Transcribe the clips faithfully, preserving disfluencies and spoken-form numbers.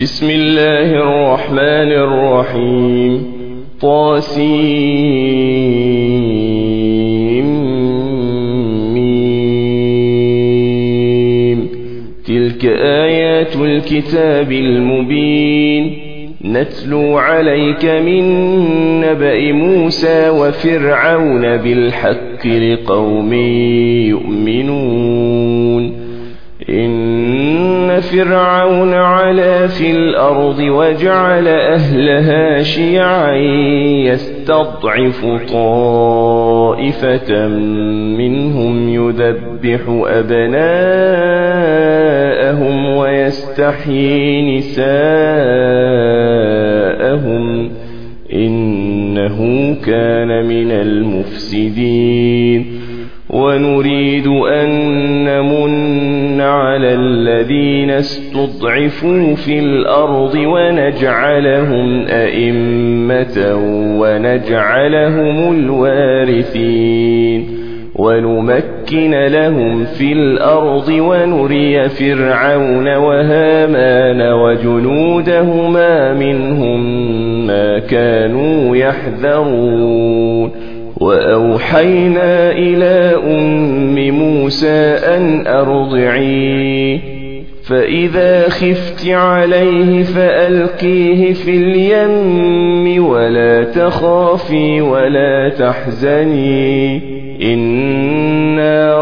بسم الله الرحمن الرحيم. طاسيم. تلك آيات الكتاب المبين نتلو عليك من نبأ موسى وفرعون بالحق لقوم يؤمنون. إن فرعون علا في الأرض وجعل أهلها شيعا يستضعف طائفة منهم يذبح أبناءهم ويستحيي نساءهم إنه كان من المفسدين. ونريد أن نمن على الذين استضعفوا في الأرض ونجعلهم أئمة ونجعلهم الوارثين ونمكن لهم في الأرض ونري فرعون وهامان وجنودهما منهم ما كانوا يحذرون. وأوحينا إلى أم موسى أن أرضعيه فإذا خفت عليه فألقيه في اليم ولا تخافي ولا تحزني إنا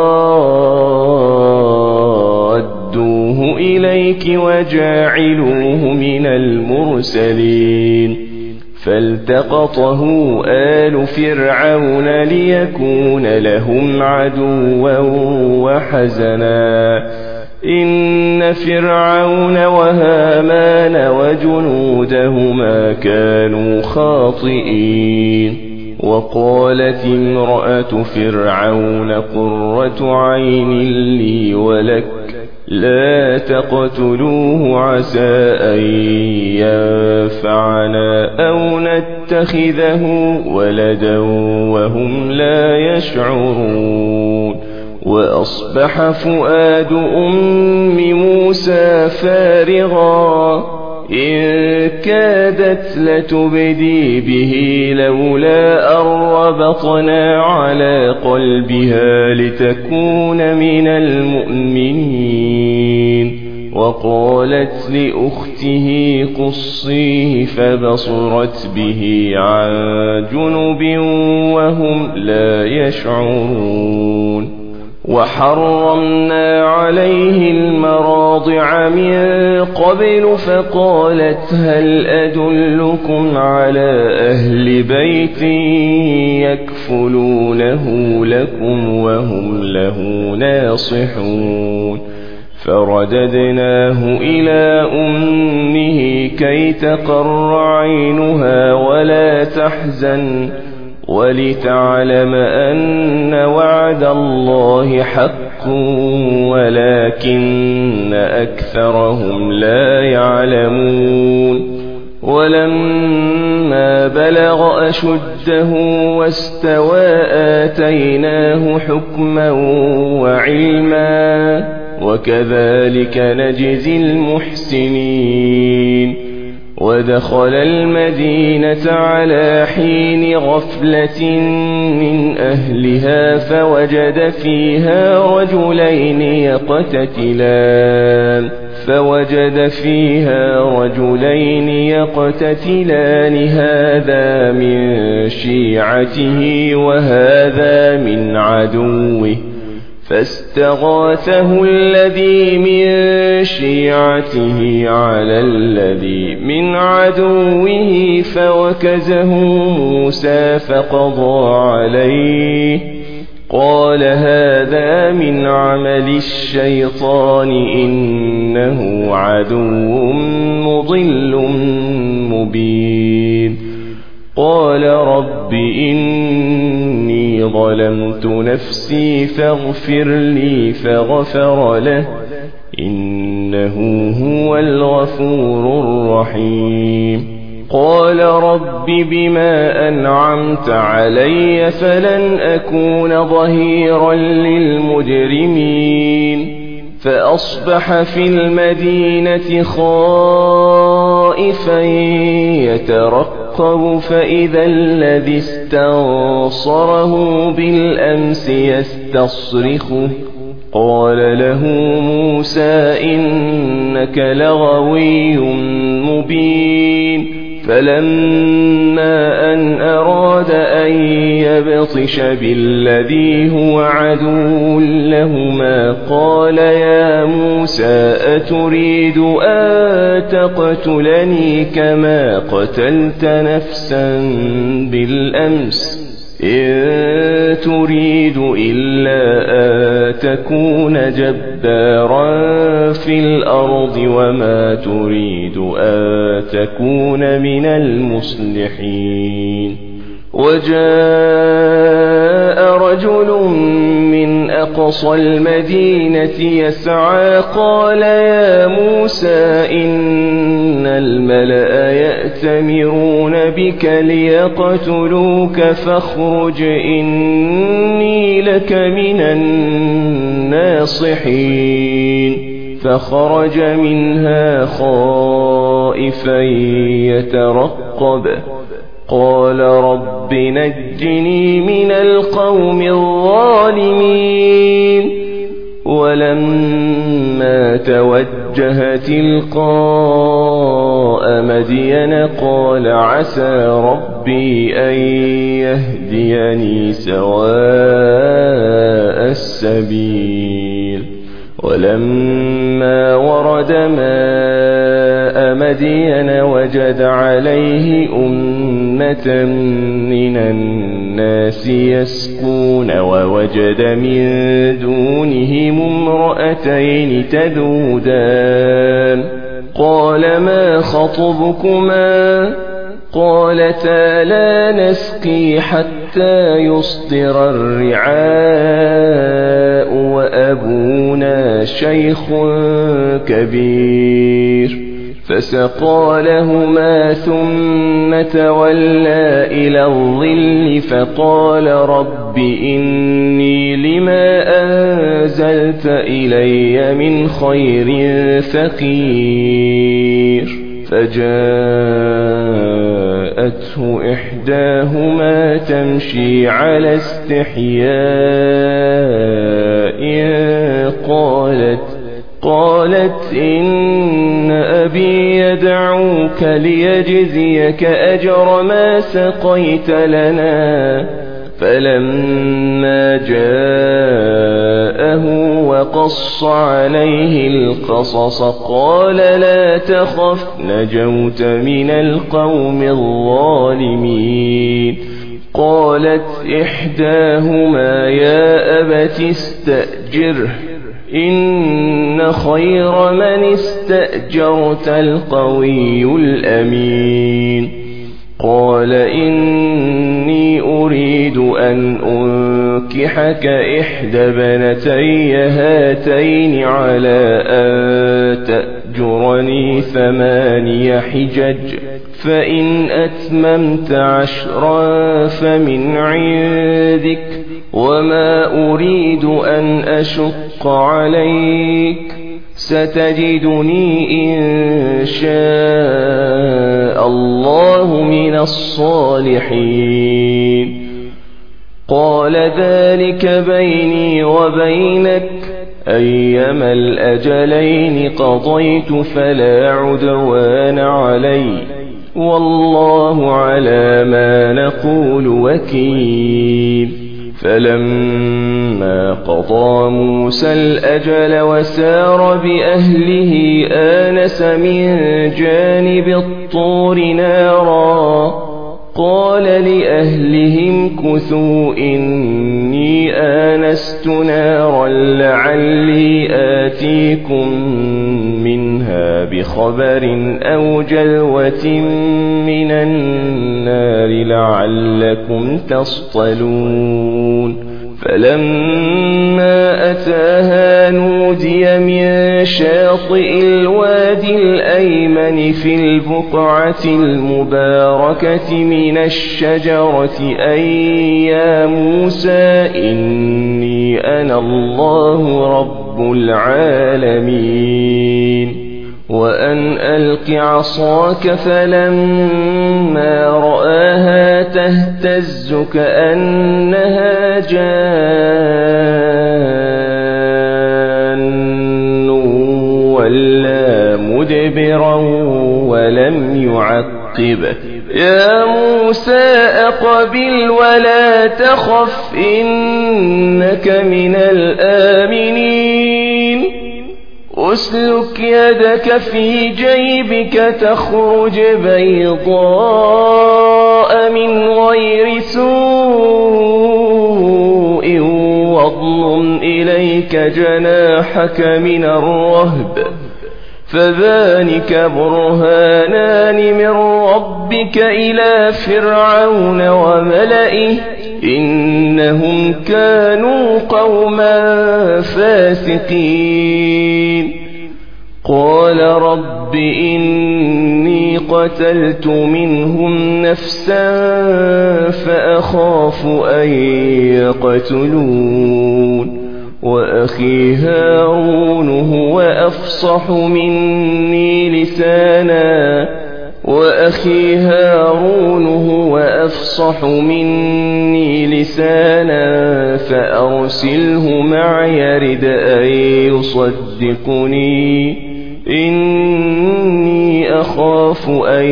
رادوه إليك وجاعلوه من المرسلين. فالتقطه آل فرعون ليكون لهم عدوا وحزنا إن فرعون وهامان وجنودهما كانوا خاطئين. وقالت امرأة فرعون قرة عين لي ولك لا تقتلوه عسى أن ينفعنا أو نتخذه ولدا وهم لا يشعرون. وأصبح فؤاد أم موسى فارغا إن كادت لتبدي به لولا أن ربطنا على قلبها لتكون من المؤمنين. وقالت لأخته قصيه فبصرت به عن جنب وهم لا يشعرون. وحرمنا عليه المراضع من قبل فقالت هل أدلكم على أهل بيت يكفلونه لكم وهم له ناصحون. فرددناه إلى أمه كي تقر عينها ولا تحزن ولتعلم أن وعد الله حق ولكن أكثرهم لا يعلمون. ولما بلغ أشده واستوى آتيناه حكما وعلما وكذلك نجزي المحسنين. ودخل المدينة على حين غفلة من أهلها فوجد فيها رجلين يقتتلان فوجد فيها رجلين يقتتلان هذا من شيعته وهذا من عدوه فاستغاثه الذي من شيعته على الذي من عدوه فوكزه موسى فقضى عليه قال هذا من عمل الشيطان إنه عدو مضل مبين. قال رب إني ظلمت نفسي فاغفر لي فغفر له إنه هو الغفور الرحيم. قال رب بما أنعمت علي فلن أكون ظهيرا للمجرمين فأصبح في المدينة خائفا يترقب فإذا الذي استنصره بالأمس يستصرخه قال له موسى إنك لغوي مبين فلما أن أراد أن يبطش بالذي هو عدو لهما قال يا موسى أتريد أن تقتلني كما قتلت نفسا بالأمس إن تريد إلا أن تكون جبارا في الأرض وما تريد أن تكون من المصلحين وجاء رجل من أقصى المدينة يسعى قال يا موسى إن الملأ يأتمرون بك ليقتلوك فاخرج إني لك من الناصحين فخرج منها خائفا يترقب قال رب نجني من القوم الظالمين ولما توجه تلقاء مدين قال عسى ربي أن يهديني سواء السبيل ولما ورد ماء مدين وجد عليه أمة من الناس يسقون ووجد من دونهم امرأتين تذودان قال ما خطبكما قالتا لا نسقي حتى يصدر الرعاء وأبونا شيخ كبير فسقى لهما ثم تولى إلى الظل فقال رب إني لما أنزلت إلي من خير فقير فجاءته إحداهما تمشي على استحياء قالت قالت إن أبي يدعوك ليجزيك أجر ما سقيت لنا فلما جاءه وقص عليه القصص قال لا تخف نجوت من القوم الظالمين قالت إحداهما يا أبت استأجره إن خير من استأجرت القوي الأمين قال إني أريد أن أنكحك إحدى بنتي هاتين على أن تأجرني ثماني حجج فإن أتممت عشرا فمن عندك وما أريد أن أشق عليك ستجدني إن شاء الله من الصالحين قال ذلك بيني وبينك أيما الأجلين قضيت فلا عدوان علي والله على ما نقول وكيل فلما قضى موسى الأجل وسار بأهله آنس من جانب الطور نارا قال لأهلهم كثوا إني آنست نارا لعلي آتيكم منها بخبر أو جلوة من النار لعلكم تصطلون فلما أتاها نودي من شاطئ الوادي الأيمن في البقعة المباركة من الشجرة أن يا موسى إني أنا الله رب العالمين وأن ألق عصاك فلما رآها تهتز كأنها جان ولا مدبرا ولم يعقب يا موسى أقبل ولا تخف إنك من الآمنين أسلك يدك في جيبك تخرج بيضاء من غير سوء واضمم إليك جناحك من الرهب فذلك برهانان من ربك إلى فرعون وملئه إنهم كانوا قوما فاسقين قال رب إني قتلت منهم نفسا فأخاف أن يقتلون وأخي هارون هو أفصح مني لسانا وأخي هارون هو أفصح مني لسانا فأرسله معي يرد أن يصدقني إني أخاف أن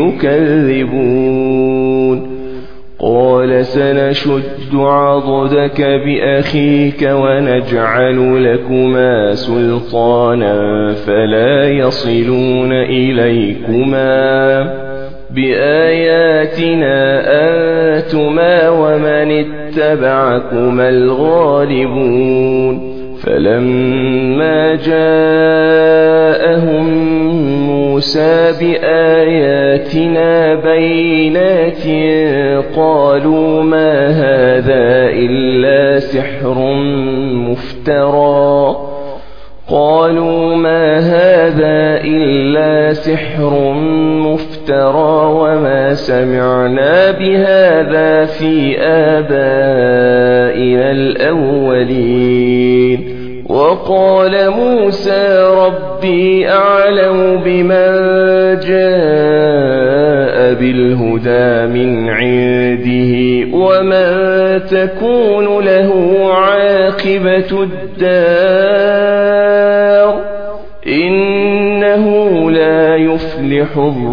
يكذبون قال سنشد عضدك بأخيك ونجعل لكما سلطانا فلا يصلون إليكما بآياتنا أنتما ومن اتبعكما الغالبون فلما جاءهم موسى بآياتنا بينات قالوا ما هذا إلا سحر مفترى قالوا ما هذا إلا سحر مفترى وما سمعنا بهذا في آبائنا الأولين وقال موسى ربي أعلم بمن جاء بالهدى من عنده ومن تكون له عاقبة الدار إنه لا يفلح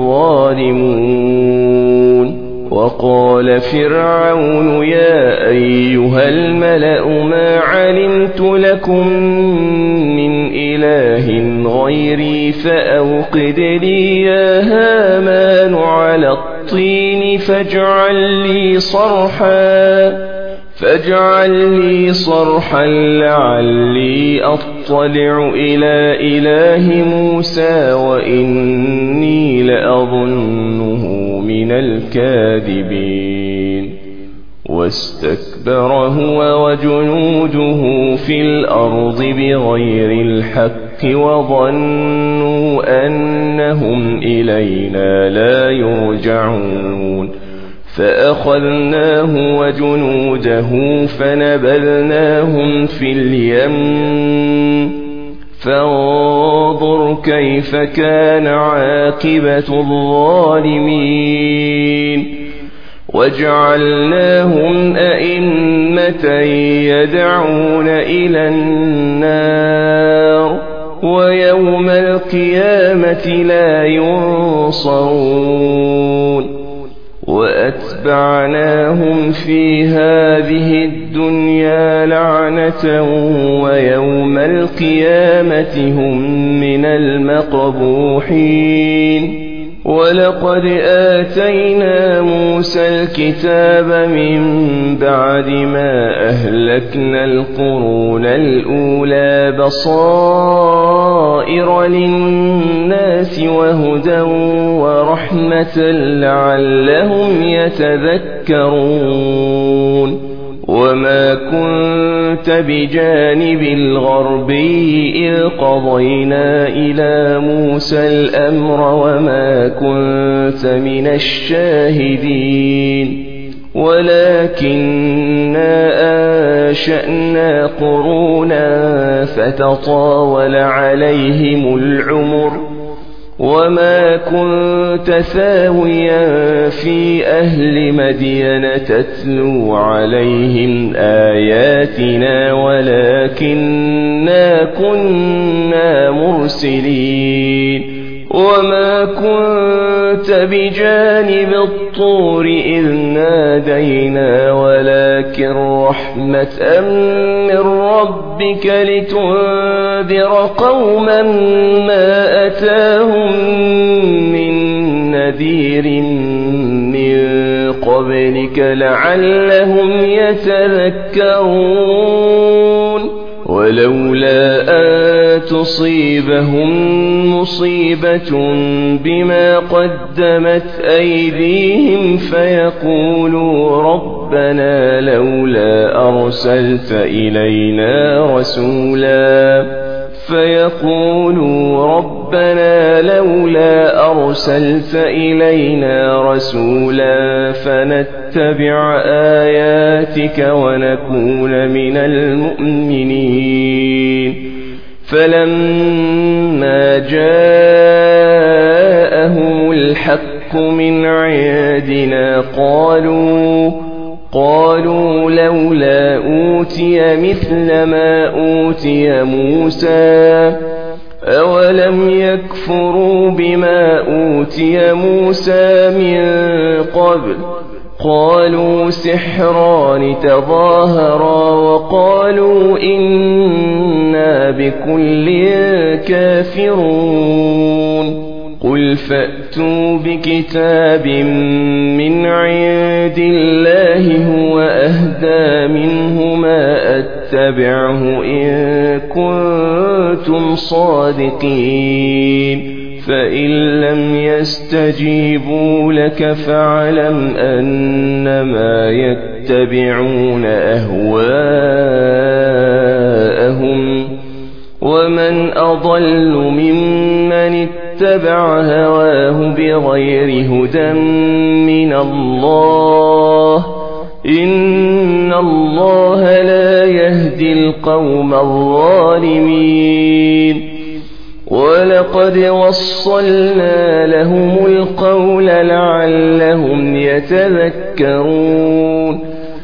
الظالمون وقال فرعون يا أيها الملأ ما علمت لكم من إله غيري فأوقد لي يا هامان على الطين فاجعل لي صرحا فاجعل لي صرحا لعلي أطلع إلى إله موسى وإني لأظنه من الكاذبين واستكبر هو وجنوده في الأرض بغير الحق وظنوا أنهم إلينا لا يرجعون فأخذناه وجنوده فنبذناهم في اليم فانظر كيف كان عاقبة الظالمين وجعلناهم أئمة يدعون إلى النار ويوم القيامة لا ينصرون وأتبعناهم في هذه الدنيا لعنة ويوم القيامة هم من المقبوحين ولقد آتينا موسى الكتاب من بعد ما أهلكنا القرون الأولى بصائر للناس وهدى ورحمة لعلهم يتذكرون وما كنت بجانب الغربي إذ قضينا إلى موسى الأمر وما كنت من الشاهدين ولكننا أنشأنا قرونا فتطاول عليهم العمر وما كنت ثاويا في أهل مدين تتلو عليهم آياتنا ولكننا كنا مرسلين وما كنت بجانب الطور إذ نادينا ولكن رحمة من ربك لتنذر قوما ما أتاهم من نذير من قبلك لعلهم يتذكرون ولولا أن تصيبهم مصيبة بما قدمت أيديهم فيقولوا ربنا لولا أرسلت إلينا رسولا فيقولوا ربنا لولا أرسلت إلينا رسولا فنتبع آياتك ونكون من المؤمنين فلما جاءهم الحق من عندنا قالوا قالوا لولا أوتي مثل ما أوتي موسى أولم يكفروا بما أوتي موسى من قبل قالوا سحران تظاهرا وقالوا إنا بكل كافرون قل فأتوا بكتاب من عند الله هو أهدى منه ما أتبعه إن كنتم صادقين فإن لم يستجيبوا لك فاعلم أنما يتبعون أهواءهم ومن أضل ممن اتبع هواه بغير هدى من الله إن الله لا يهدي القوم الظالمين ولقد وصلنا لهم القول لعلهم يتذكرون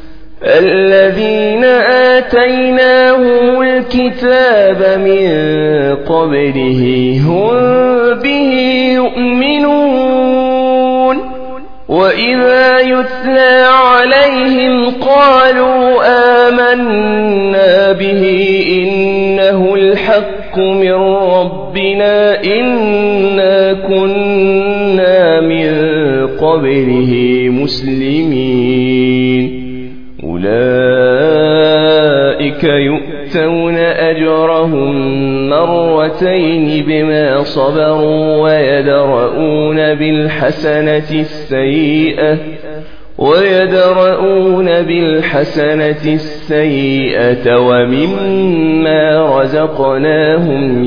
الذين آتيناهم الكتاب من قبله هم به يؤمنون وإذا يتلى عليهم قالوا آمنا به إنه الحق من ربنا إنا كنا من قبله مسلمين أولئك يؤتون أجرهم مرتين بما صبروا ويدرؤون بالحسنة السيئة ويدرؤون بالحسنة السيئة ومما رزقناهم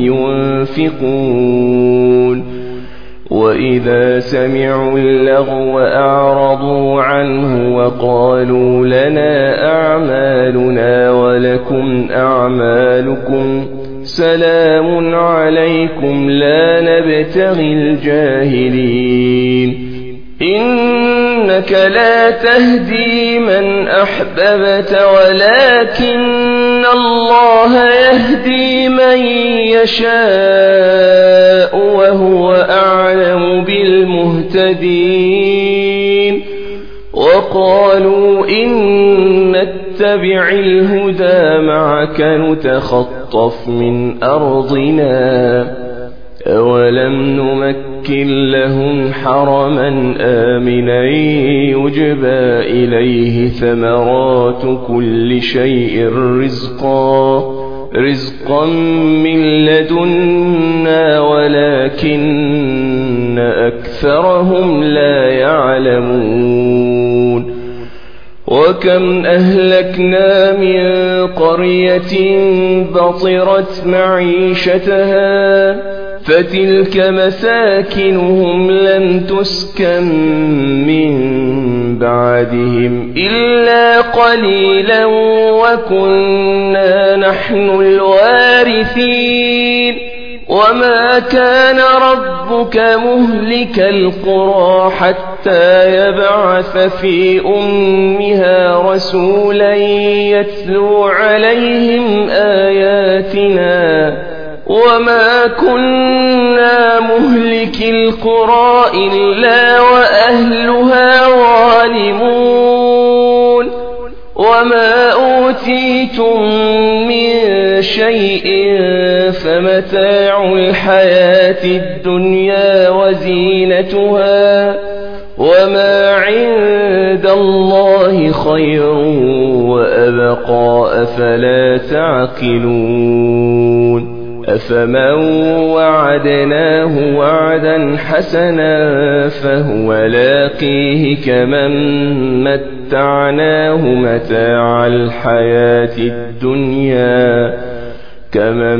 ينفقون وإذا سمعوا اللغو أعرضوا عنه وقالوا لنا أعمالنا ولكم أعمالكم سلام عليكم لا نبتغي الجاهلين إنك لا تهدي من أحببت ولكن الله يهدي من يشاء وهو أعلم بالمهتدين وقالوا إن نتبع الهدى معك نتخطف من أرضنا أولم نمكن لهم حرما آمنا يجبى إليه ثمرات كل شيء رزقا رزقا من لدنا ولكن أكثرهم لا يعلمون وكم أهلكنا من قرية بطرت معيشتها فتلك مساكنهم لم تسكن من بعدهم إلا قليلا وكنا نحن الوارثين وما كان ربك مهلك القرى حتى يبعث في أمها رسولا يتلو عليهم آياتنا وما كنا مهلك القرى إلا وأهلها ظالمون وما أوتيتم من شيء فمتاع الحياة الدنيا وزينتها وما عند الله خير وأبقى أفلا تعقلون أفمن وعدناه وعدا حسنا فهو لاقيه كمن متعناه متاع الحياة الدنيا كمن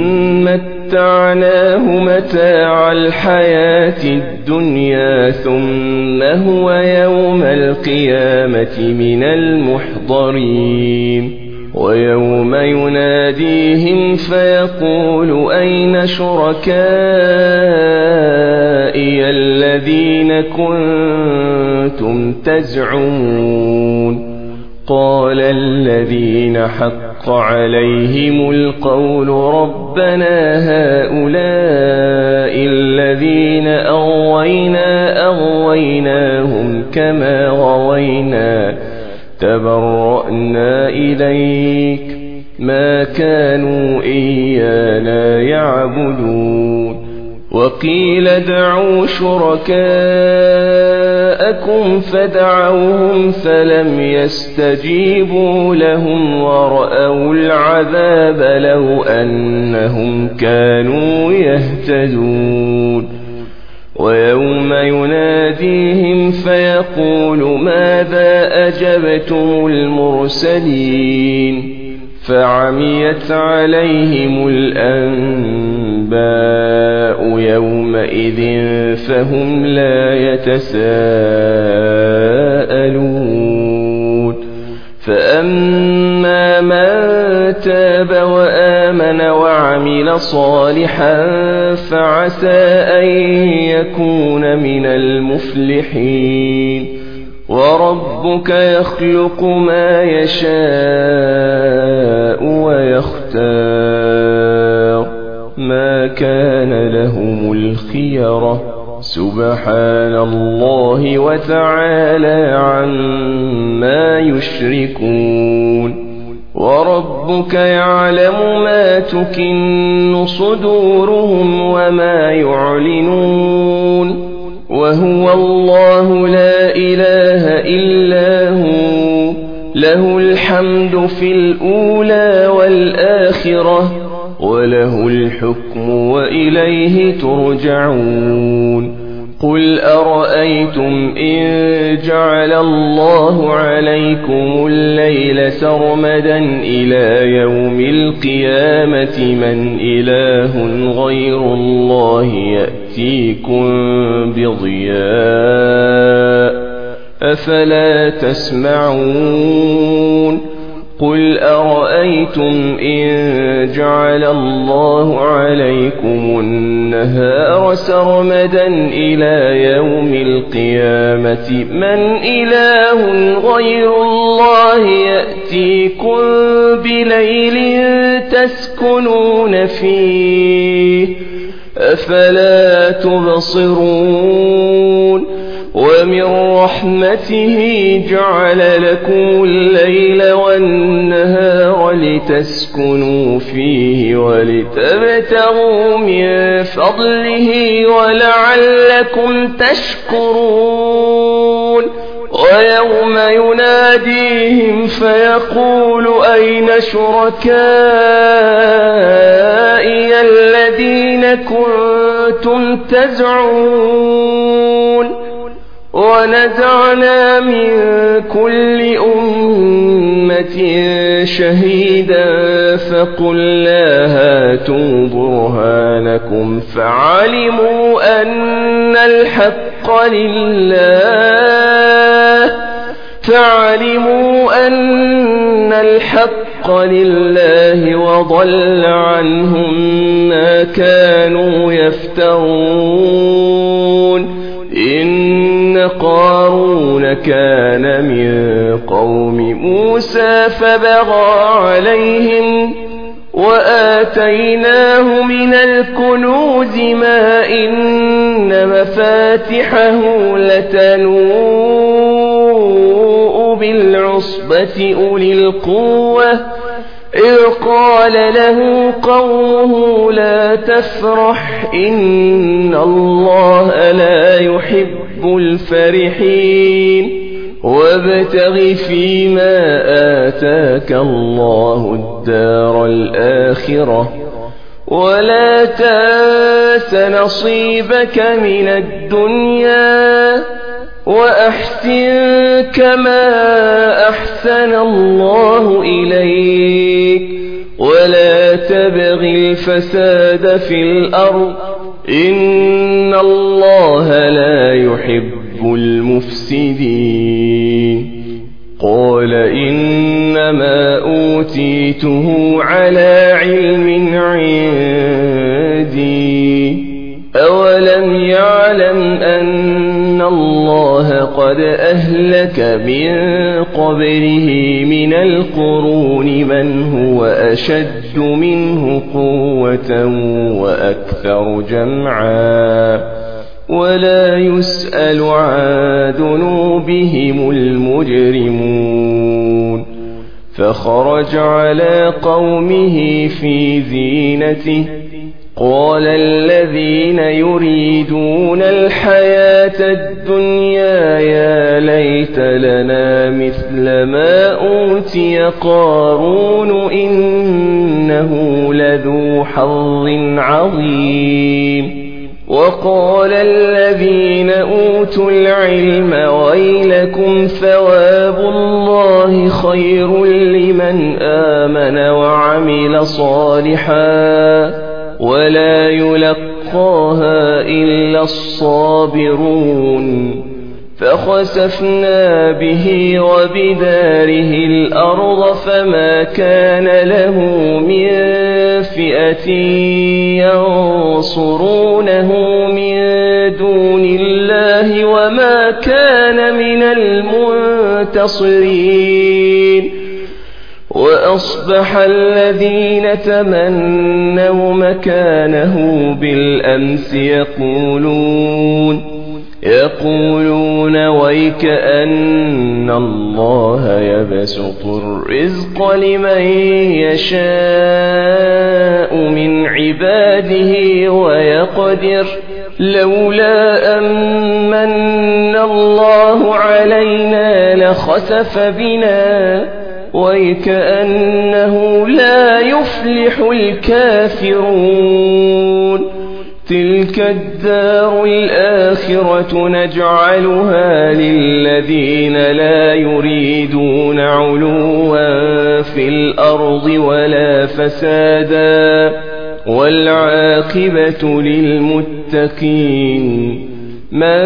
متعناه متاع الحياة الدنيا ثم هو يوم القيامة من المحضرين ويوم يناديهم فيقول أين شركائي الذين كنتم تزعمون قال الذين حق عليهم القول ربنا هؤلاء الذين أغوينا أغويناهم كما غوينا تبرأنا إليك ما كانوا إيانا يعبدون وقيل ادعوا شركاءكم فدعوهم فلم يستجيبوا لهم ورأوا العذاب لو أنهم كانوا يهتدون ويوم يناديهم فيقول ماذا أجبتم المرسلين فعميت عليهم الأنباء يومئذ فهم لا يتساءلون فأما من تاب وآمن وعمل صالحا فعسى أن يكون من المفلحين وربك يخلق ما يشاء ويختار ما كان لهم الخيرة سبحان الله وتعالى عما يشركون وربك يعلم ما تكن صدورهم وما يعلنون وهو الله لا إله إلا هو له الحمد في الأولى والآخرة وله الحكم وإليه ترجعون قل أرأيتم إن جعل الله عليكم الليل سرمدا إلى يوم القيامة من إله غير الله يأتيكم بضياء أفلا تسمعون قل أرأيتم إن جعل الله عليكم النهار سرمدا إلى يوم القيامة من إله غير الله يأتيكم بليل تسكنون فيه أفلا تبصرون ومن رحمته جعل لكم الليل والنهار لتسكنوا فيه ولتبتغوا من فضله ولعلكم تشكرون ويوم يناديهم فيقول أين شركائي الذين كنتم تزعمون ونزعنا من كل أمة بينة شهيدا فقلنا هاتوا برهانكم فعلموا أن الحق لله فعلموا أن الحق لله وضل عنهم ما كانوا يفترون. إن قارون كان من قوم موسى فبغى عليهم وآتيناه من الكنوز ما إن مفاتحه لتنوء بالعصبة أولي القوة إذ قال له قومه لا تفرح إن الله لا يحب الفرحين وابتغ فيما آتاك الله الدار الآخرة ولا تنس نصيبك من الدنيا وأحسن كما أحسن الله إليك ولا تبغ الفساد في الأرض إن الله لا يحب المفسدين. قال إنما أوتيته على علم عندي أولم يعلم أن الله قد أهلك من قبله من القرون من هو أشد منه قوة وأكثر جمعا ولا يسأل عن ذنوبهم المجرمون. فخرج على قومه في زينته قال الذين يريدون الحياة الدنيا يا ليت لنا مثل ما أوتي قارون إنه لذو حظ عظيم. وقال الذين أوتوا العلم ويلكم ثواب الله خير لمن آمن وعمل صالحا ولا يلقاها إلا الصابرون. فخسفنا به وبداره الأرض فما كان له من فئة ينصرونه من دون الله وما كان من المنتصرين. وأصبح الذين تمنوا مكانه بالأمس يقولون يقولون ويكأن الله يبسط الرزق لمن يشاء من عباده ويقدر لولا أمن الله علينا لخسف بنا ويكأنه لا يفلح الكافرون. تلك الدار الآخرة نجعلها للذين لا يريدون علوا في الأرض ولا فسادا والعاقبة للمتقين. من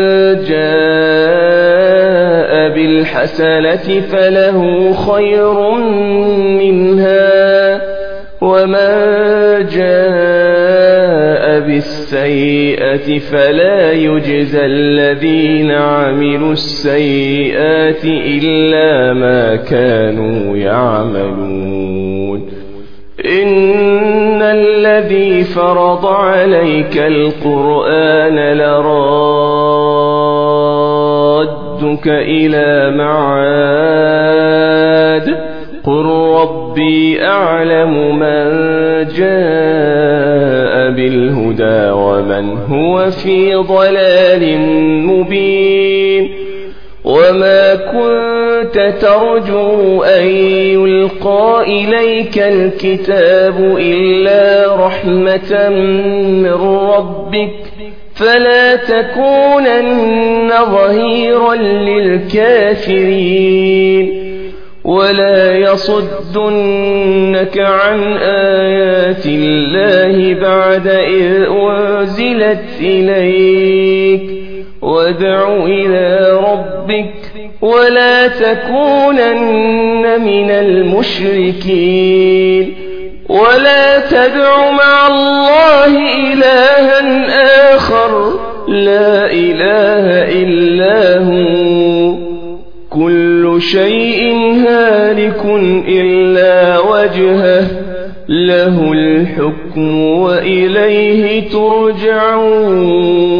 جاء بالحسنة فله خير منها ومن جاء بالسيئة فلا يجزى الذين عملوا السيئات إلا ما كانوا يعملون. إن الذي فرض عليك القرآن لرادك إلى معاد قل ربي أعلم من جاء بالهدى ومن هو في ضلال مبين. وما كنت ترجو أن يلقى إليك الكتاب إلا رحمة من ربك فلا تكونن ظهيرا للكافرين. ولا يصدنك عن آيات الله بعد إذ أنزلت إليك وادع إلى ربك ولا تكونن من المشركين ولا تدع مع الله إلها آخر لا إله إلا هو كل شيء هالك إلا وجهه له الحكم وإليه ترجعون